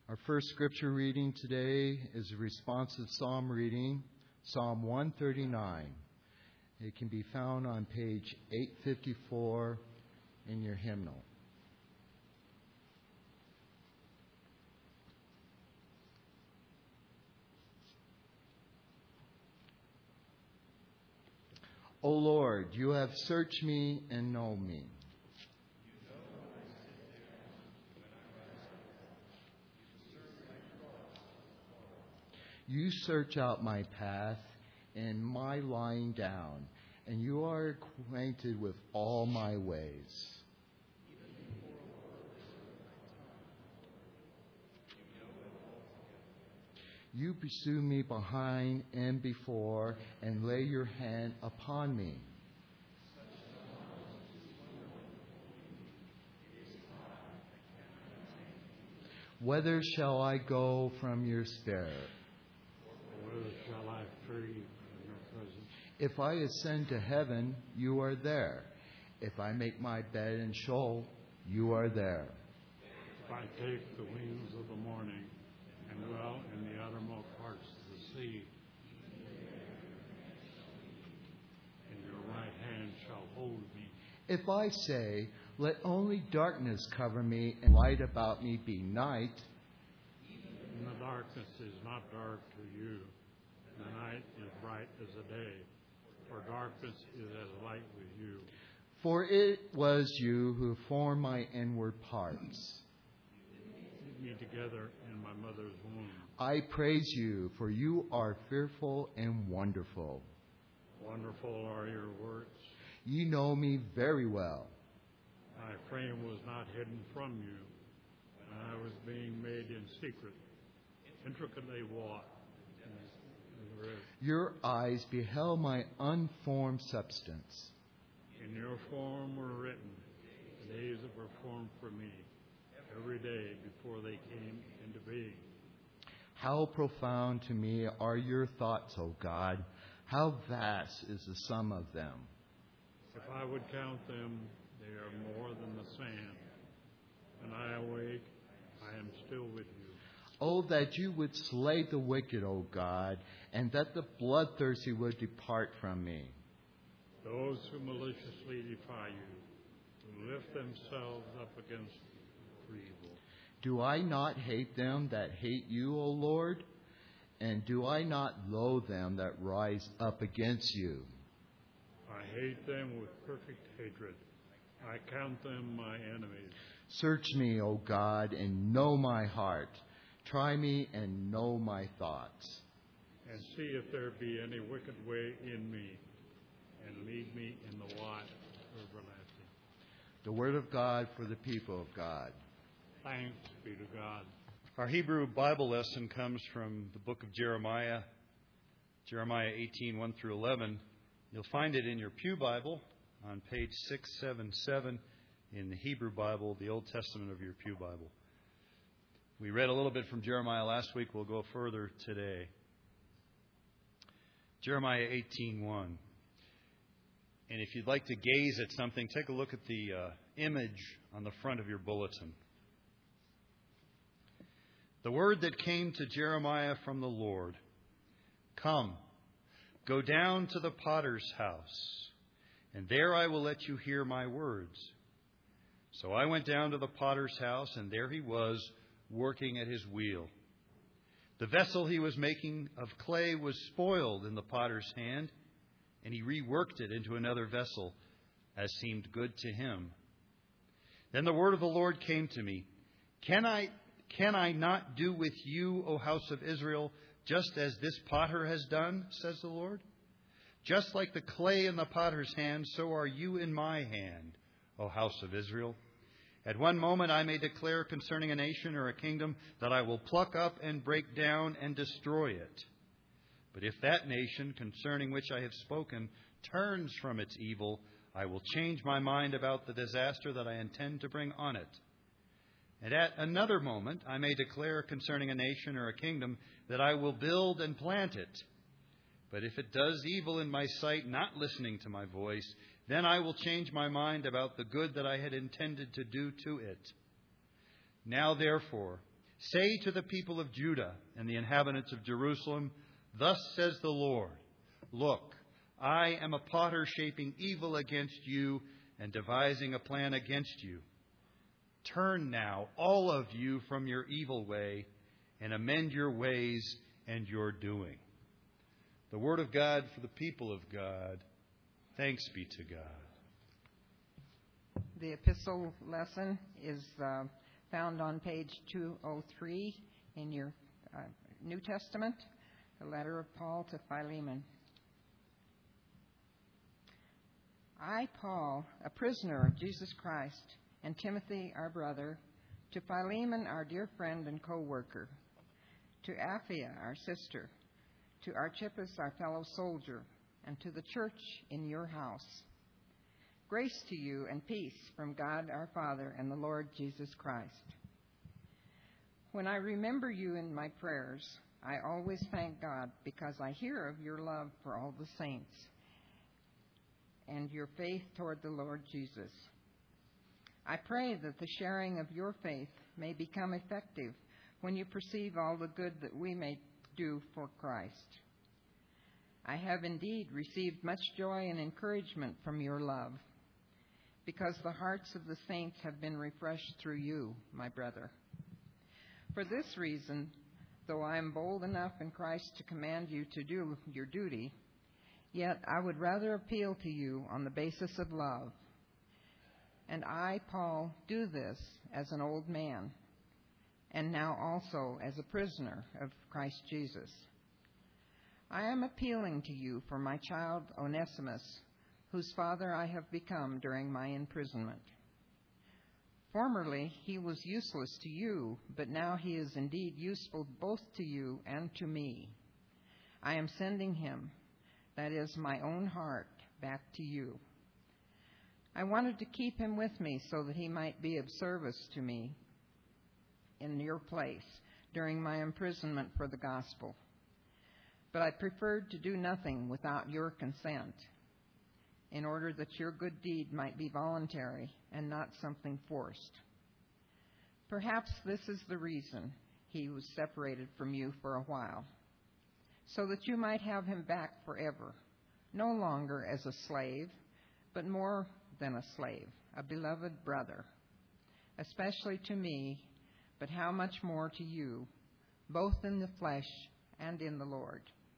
Our first scripture reading today is a responsive psalm reading, Psalm 139. It can be found on page 854 in your hymnal. O Lord, you have searched me and know me. You search out my path and my lying down, and you are acquainted with all my ways. You pursue me behind and before, and lay your hand upon me. Whither shall I go from your spirit? Whither shall I flee from your presence? If I ascend to heaven, you are there. If I make my bed in Sheol, you are there. If I take the wings of the morning and dwell in the uttermost parts of the sea, and your right hand shall hold me. If I say, let only darkness cover me and light about me be night, and the darkness is not dark to you. The night is bright as the day, for darkness is as light with you. For it was you who formed my inward parts. Knit me together in my mother's womb. I praise you, for you are fearful and wonderful. Wonderful are your works. You know me very well. My frame was not hidden from you, and I was being made in secret, intricately wrought. Your eyes beheld my unformed substance. In your form were written the days that were formed for me, every day before they came into being. How profound to me are your thoughts, O God. How vast is the sum of them. If I would count them, they are more than the sand. When I awake, I am still with you. Oh, that you would slay the wicked, O God, and that the bloodthirsty would depart from me. Those who maliciously defy you, who lift themselves up against you for evil. Do I not hate them that hate you, O Lord? And do I not loathe them that rise up against you? I hate them with perfect hatred. I count them my enemies. Search me, O God, and know my heart. Try me and know my thoughts. And see if there be any wicked way in me, and lead me in the way everlasting. The word of God for the people of God. Thanks be to God. Our Hebrew Bible lesson comes from the book of Jeremiah, Jeremiah 18, 1 through 11. You'll find it in your Pew Bible on page 677 in the Hebrew Bible, the Old Testament of your Pew Bible. We read a little bit from Jeremiah last week. We'll go further today. Jeremiah 18:1. And if you'd like to gaze at something, take a look at the image on the front of your bulletin. The word that came to Jeremiah from the Lord. Come, go down to the potter's house, and there I will let you hear my words. So I went down to the potter's house, and there he was, working at his wheel. The vessel he was making of clay was spoiled in the potter's hand, and he reworked it into another vessel, as seemed good to him. Then the word of the Lord came to me. Can I not do with you, O house of Israel, just as this potter has done, says the Lord? Just like the clay in the potter's hand, so are you in my hand, O house of Israel. At one moment I may declare concerning a nation or a kingdom that I will pluck up and break down and destroy it. But if that nation, concerning which I have spoken, turns from its evil, I will change my mind about the disaster that I intend to bring on it. And at another moment I may declare concerning a nation or a kingdom that I will build and plant it. But if it does evil in my sight, not listening to my voice, then I will change my mind about the good that I had intended to do to it. Now, therefore, Say to the people of Judah and the inhabitants of Jerusalem, thus says the Lord, look, I am a potter shaping evil against you and devising a plan against you. Turn now, all of you, from your evil way and amend your ways and your doing. The word of God for the people of God. Thanks be to God. The epistle lesson is found on page 203 in your New Testament, the letter of Paul to Philemon. I, Paul, a prisoner of Jesus Christ, and Timothy, our brother, to Philemon, our dear friend and co-worker, to Apphia, our sister, to Archippus, our fellow soldier, and to the church in your house. Grace to you and peace from God our Father and the Lord Jesus Christ. When I remember you in my prayers, I always thank God because I hear of your love for all the saints and your faith toward the Lord Jesus. I pray that the sharing of your faith may become effective when you perceive all the good that we may do for Christ. I have indeed received much joy and encouragement from your love, because the hearts of the saints have been refreshed through you, my brother. For this reason, though I am bold enough in Christ to command you to do your duty, yet I would rather appeal to you on the basis of love. And I, Paul, do this as an old man, and now also as a prisoner of Christ Jesus. I am appealing to you for my child Onesimus, whose father I have become during my imprisonment. Formerly he was useless to you, but now he is indeed useful both to you and to me. I am sending him, that is, my own heart, back to you. I wanted to keep him with me so that he might be of service to me in your place during my imprisonment for the gospel. But I preferred to do nothing without your consent, in order that your good deed might be voluntary and not something forced. Perhaps this is the reason he was separated from you for a while, so that you might have him back forever, no longer as a slave, but more than a slave, a beloved brother, especially to me, but how much more to you, both in the flesh and in the Lord.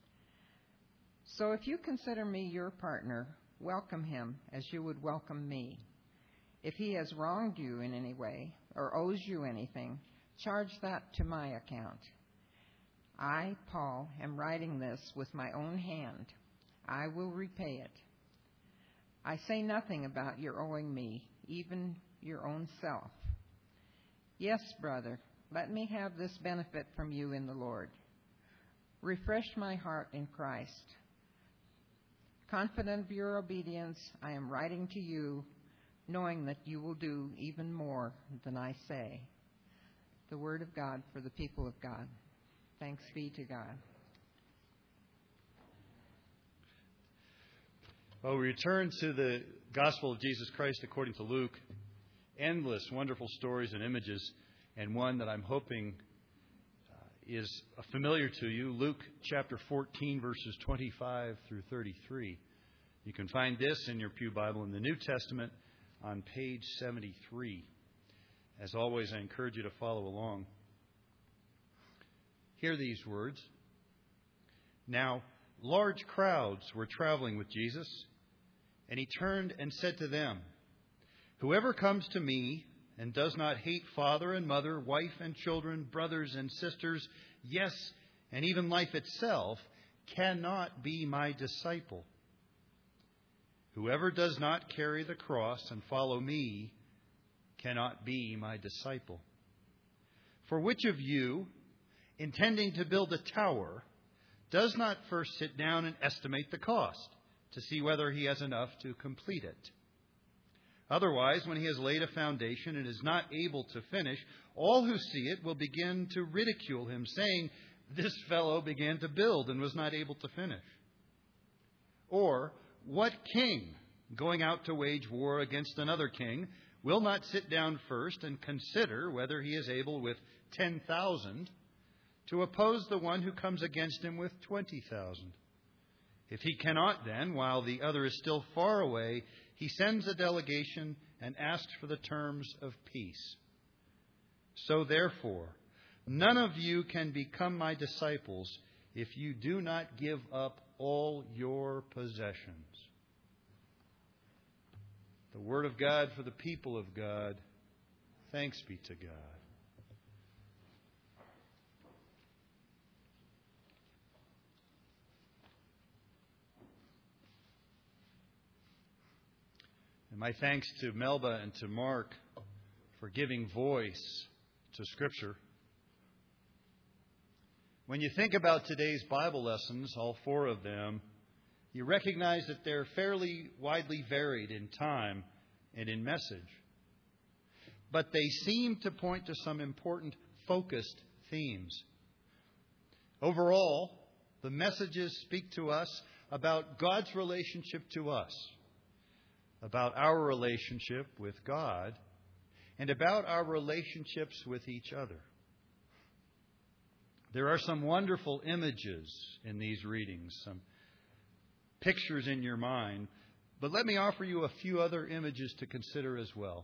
So if you consider me your partner, welcome him as you would welcome me. If he has wronged you in any way or owes you anything, charge that to my account. I, Paul, am writing this with my own hand. I will repay it. I say nothing about your owing me, even your own self. Yes, brother, let me have this benefit from you in the Lord. Refresh my heart in Christ. Confident of your obedience, I am writing to you, knowing that you will do even more than I say. The word of God for the people of God. Thanks be to God. Well, we return to the gospel of Jesus Christ according to Luke. Endless, wonderful stories and images, and one that I'm hoping is familiar to you, Luke chapter 14, verses 25 through 33. You can find this in your pew Bible in the New Testament on page 73. As always, I encourage you to follow along. Hear these words. Now, large crowds were traveling with Jesus, and he turned and said to them, "Whoever comes to me and does not hate father and mother, wife and children, brothers and sisters, yes, and even life itself, cannot be my disciple. Whoever does not carry the cross and follow me cannot be my disciple. For which of you, intending to build a tower, does not first sit down and estimate the cost to see whether he has enough to complete it? Otherwise, when he has laid a foundation and is not able to finish, all who see it will begin to ridicule him, saying, 'This fellow began to build and was not able to finish.' Or, what king, going out to wage war against another king, will not sit down first and consider whether he is able with 10,000 to oppose the one who comes against him with 20,000? If he cannot, then, while the other is still far away, he sends a delegation and asks for the terms of peace. So therefore, none of you can become my disciples if you do not give up all your possessions. The word of God for the people of God. Thanks be to God. And my thanks to Melba and to Mark for giving voice to Scripture. When you think about today's Bible lessons, all 4 of them, you recognize that they're fairly widely varied in time and in message. But they seem to point to some important focused themes. Overall, the messages speak to us about God's relationship to us, about our relationship with God, and about our relationships with each other. There are some wonderful images in these readings, some pictures in your mind, but let me offer you a few other images to consider as well.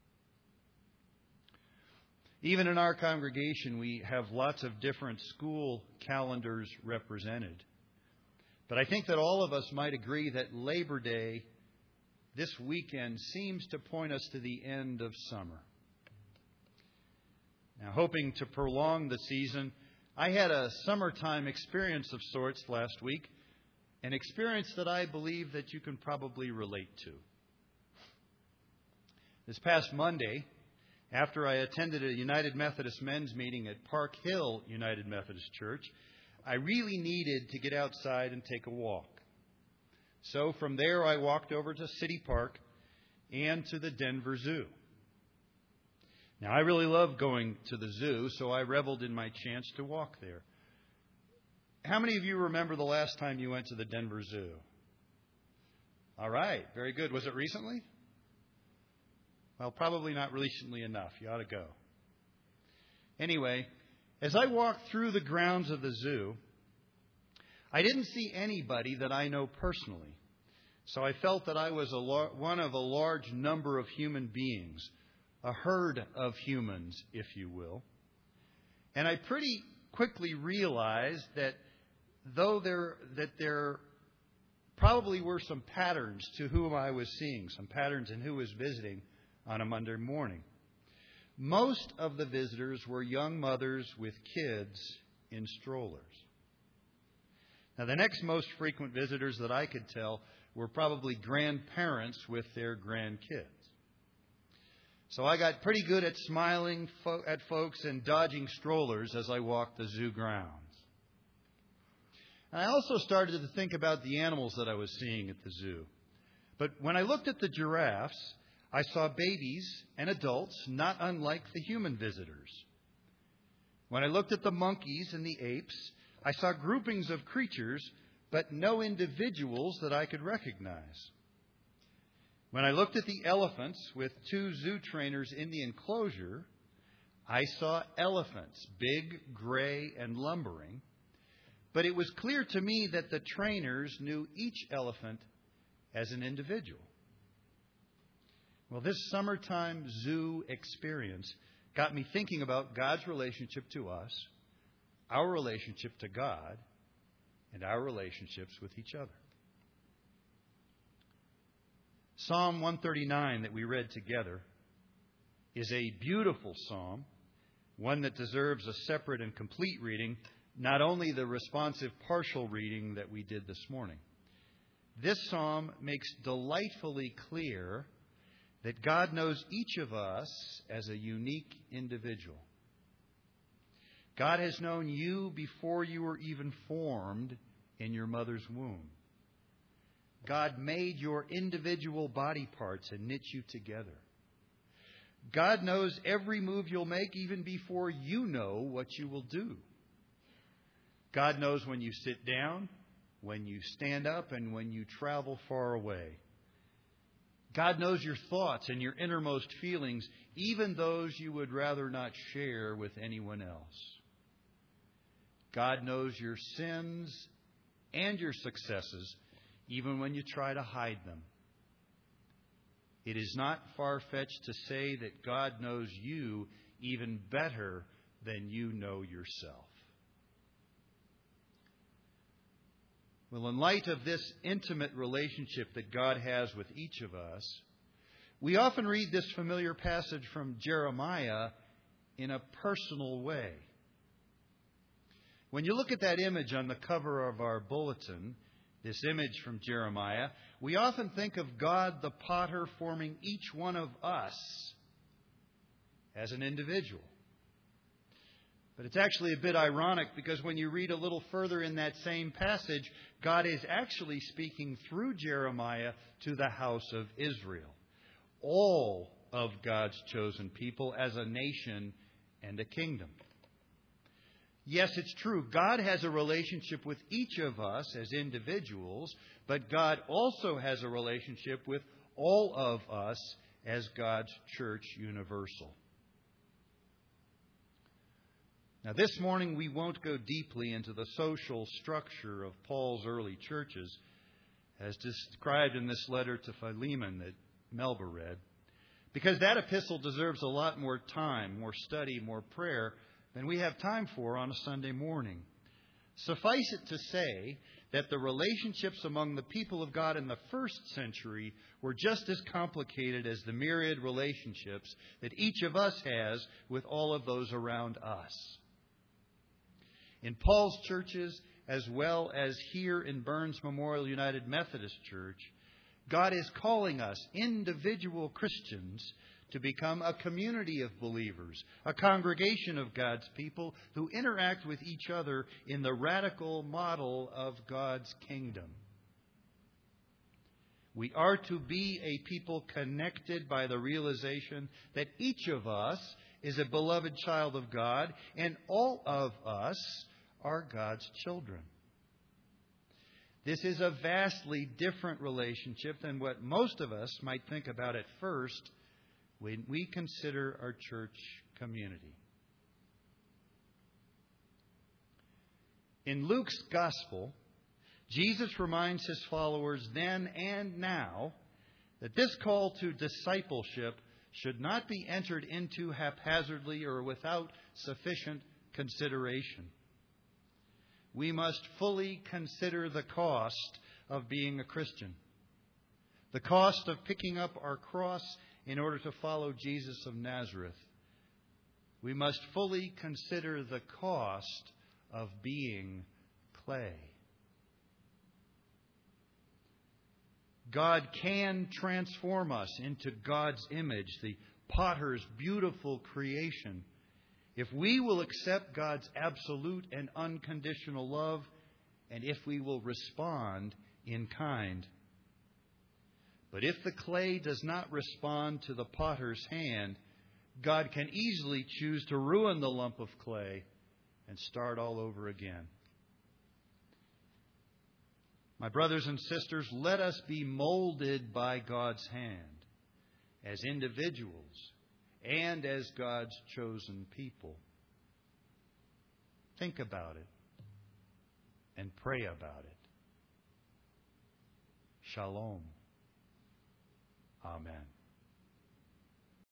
Even in our congregation, we have lots of different school calendars represented. But I think that all of us might agree that Labor Day this weekend seems to point us to the end of summer. Now, hoping to prolong the season, I had a summertime experience of sorts last week, an experience that I believe that you can probably relate to. This past Monday, after I attended a United Methodist men's meeting at Park Hill United Methodist Church, I really needed to get outside and take a walk. So from there, I walked over to City Park and to the Denver Zoo. Now, I really love going to the zoo, so I reveled in my chance to walk there. How many of you remember the last time you went to the Denver Zoo? All right, very good. Was it recently? Well, probably not recently enough. You ought to go. Anyway, as I walked through the grounds of the zoo, I didn't see anybody that I know personally. So I felt that I was one of a large number of human beings, a herd of humans, if you will. And I pretty quickly realized that there probably were some patterns to whom I was seeing, some patterns in who was visiting on a Monday morning. Most of the visitors were young mothers with kids in strollers. Now, the next most frequent visitors that I could tell were probably grandparents with their grandkids. So I got pretty good at smiling at folks and dodging strollers as I walked the zoo grounds. And I also started to think about the animals that I was seeing at the zoo. But when I looked at the giraffes, I saw babies and adults not unlike the human visitors. When I looked at the monkeys and the apes, I saw groupings of creatures, but no individuals that I could recognize. When I looked at the elephants with 2 zoo trainers in the enclosure, I saw elephants, big, gray, and lumbering. But it was clear to me that the trainers knew each elephant as an individual. Well, this summertime zoo experience got me thinking about God's relationship to us, our relationship to God, and our relationships with each other. Psalm 139 that we read together is a beautiful psalm, one that deserves a separate and complete reading, not only the responsive partial reading that we did this morning. This psalm makes delightfully clear that God knows each of us as a unique individual. God has known you before you were even formed in your mother's womb. God made your individual body parts and knit you together. God knows every move you'll make even before you know what you will do. God knows when you sit down, when you stand up, and when you travel far away. God knows your thoughts and your innermost feelings, even those you would rather not share with anyone else. God knows your sins and your successes, even when you try to hide them. It is not far-fetched to say that God knows you even better than you know yourself. Well, in light of this intimate relationship that God has with each of us, we often read this familiar passage from Jeremiah in a personal way. When you look at that image on the cover of our bulletin, this image from Jeremiah, we often think of God the potter forming each one of us as an individual. But it's actually a bit ironic because when you read a little further in that same passage, God is actually speaking through Jeremiah to the house of Israel, all of God's chosen people as a nation and a kingdom. Yes, it's true. God has a relationship with each of us as individuals, but God also has a relationship with all of us as God's church universal. Now, this morning we won't go deeply into the social structure of Paul's early churches, as described in this letter to Philemon that Melba read, because that epistle deserves a lot more time, more study, more prayer than we have time for on a Sunday morning. Suffice it to say that the relationships among the people of God in the first century were just as complicated as the myriad relationships that each of us has with all of those around us. In Paul's churches, as well as here in Burns Memorial United Methodist Church, God is calling us, individual Christians, to become a community of believers, a congregation of God's people who interact with each other in the radical model of God's kingdom. We are to be a people connected by the realization that each of us is a beloved child of God, and all of us are God's children. This is a vastly different relationship than what most of us might think about at first when we consider our church community. In Luke's Gospel, Jesus reminds his followers then and now that this call to discipleship should not be entered into haphazardly or without sufficient consideration. We must fully consider the cost of being a Christian, the cost of picking up our cross in order to follow Jesus of Nazareth. We must fully consider the cost of being clay. God can transform us into God's image, the potter's beautiful creation, if we will accept God's absolute and unconditional love, and if we will respond in kind. But if the clay does not respond to the potter's hand, God can easily choose to ruin the lump of clay and start all over again. My brothers and sisters, let us be molded by God's hand as individuals and as God's chosen people. Think about it and pray about it. Shalom. Amen.